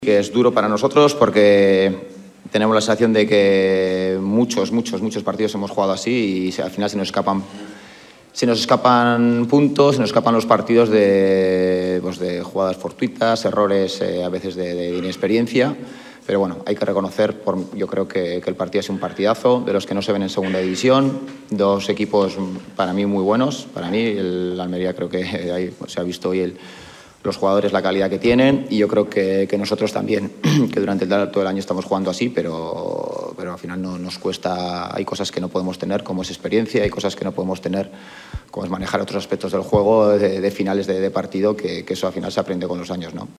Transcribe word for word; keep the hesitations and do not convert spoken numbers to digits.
Que es duro para nosotros porque tenemos la sensación de que muchos, muchos, muchos partidos hemos jugado así y al final se nos escapan, se nos escapan puntos, se nos escapan los partidos de, pues de jugadas fortuitas, errores eh, a veces de, de inexperiencia. Pero bueno, hay que reconocer, por, yo creo que, que el partido es un partidazo, de los que no se ven en segunda división, dos equipos para mí muy buenos, para mí el Almería creo que ahí se ha visto hoy el los jugadores la calidad que tienen y yo creo que, que nosotros también, que durante el, todo el año estamos jugando así, pero, pero al final no, nos cuesta, hay cosas que no podemos tener como es experiencia, hay cosas que no podemos tener como es manejar otros aspectos del juego de, de finales de, de partido, que, que eso al final se aprende con los años, ¿no?